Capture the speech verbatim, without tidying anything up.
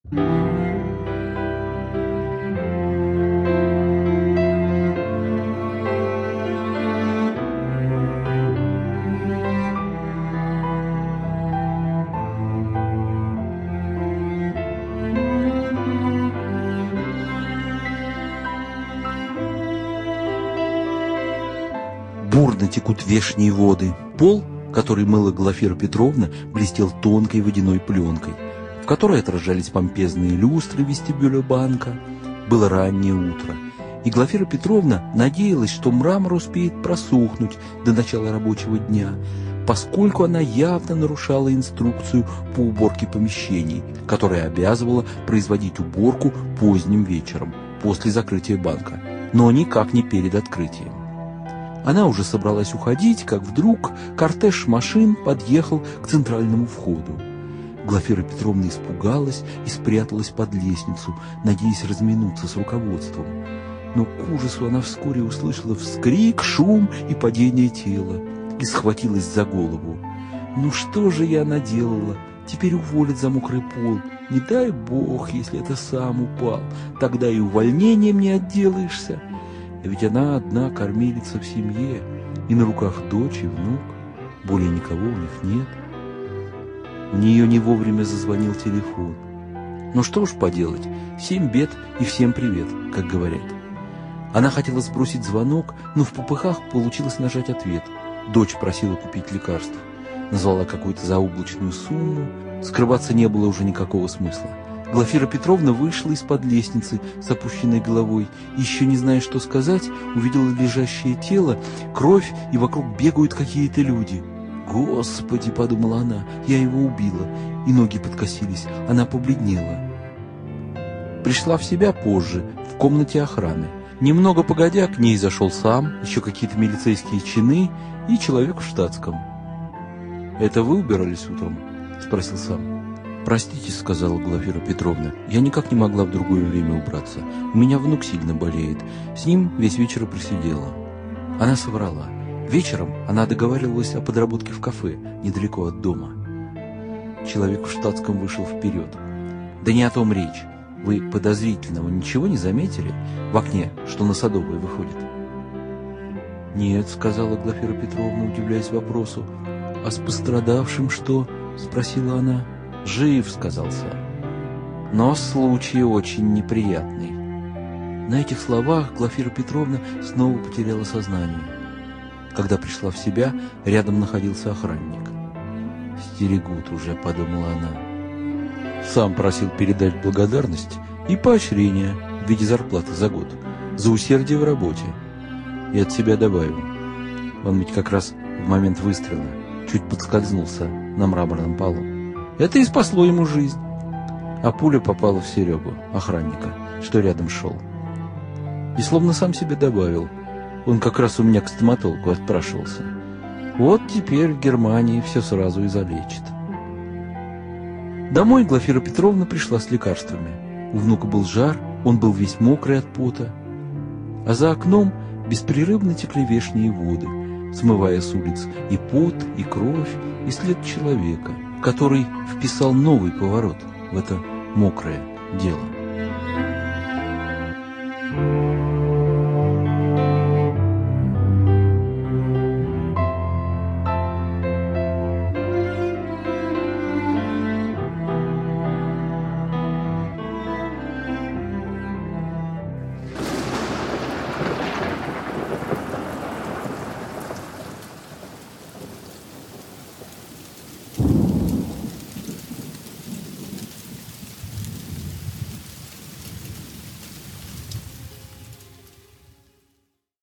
Бурно текут вешние воды. Пол, который мыла Глафира Петровна, блестел тонкой водяной пленкой, в которой отражались помпезные люстры вестибюля банка. Было раннее утро, и Глафира Петровна надеялась, что мрамор успеет просохнуть до начала рабочего дня, поскольку она явно нарушала инструкцию по уборке помещений, которая обязывала производить уборку поздним вечером, после закрытия банка, но никак не перед открытием. Она уже собралась уходить, как вдруг кортеж машин подъехал к центральному входу. Глафира Петровна испугалась и спряталась под лестницу, надеясь разминуться с руководством. Но к ужасу она вскоре услышала вскрик, шум и падение тела и схватилась за голову. «Ну что же я наделала? Теперь уволят за мокрый пол. Не дай бог, если это сам упал. Тогда и увольнением не отделаешься. Ведь она одна кормилица в семье, и на руках дочь и внук. Более никого у них нет». У нее не вовремя зазвонил телефон. Ну что уж поделать, семь бед и всем привет, как говорят. Она хотела сбросить звонок, но в попыхах получилось нажать ответ. Дочь просила купить лекарств. Назвала какую-то заоблачную сумму. Скрываться не было уже никакого смысла. Глафира Петровна вышла из-под лестницы с опущенной головой. Еще не зная, что сказать, увидела лежащее тело, кровь, и вокруг бегают какие-то люди. «Господи!» — подумала она, — «я его убила». И ноги подкосились, она побледнела. Пришла в себя позже, в комнате охраны. Немного погодя, к ней зашел сам, еще какие-то милицейские чины и человек в штатском. «Это вы убирались утром?» — спросил сам. «Простите», — сказала Глафира Петровна, — «я никак не могла в другое время убраться. У меня внук сильно болеет. С ним весь вечер и просидела». Она соврала. Вечером она договаривалась о подработке в кафе, недалеко от дома. Человек в штатском вышел вперед. «Да не о том речь. Вы подозрительного ничего не заметили в окне, что на Садовой выходит?» «Нет», — сказала Глафира Петровна, удивляясь вопросу. «А с пострадавшим что?» — спросила она. «Жив», — сказал сам. «Но случай очень неприятный». На этих словах Глафира Петровна снова потеряла сознание. Когда пришла в себя, рядом находился охранник. «Стерегут уже», — подумала она. Сам просил передать благодарность и поощрение в виде зарплаты за год, за усердие в работе. И от себя добавил. Он ведь как раз в момент выстрела чуть подскользнулся на мраморном полу. Это и спасло ему жизнь. А пуля попала в Серегу, охранника, что рядом шел. И словно сам себе добавил. Он как раз у меня к стоматологу отпрашивался. Вот теперь в Германии все сразу и залечит. Домой Глафира Петровна пришла с лекарствами. У внука был жар, он был весь мокрый от пота. А за окном беспрерывно текли вешние воды, смывая с улиц и пот, и кровь, и след человека, который вписал новый поворот в это мокрое дело.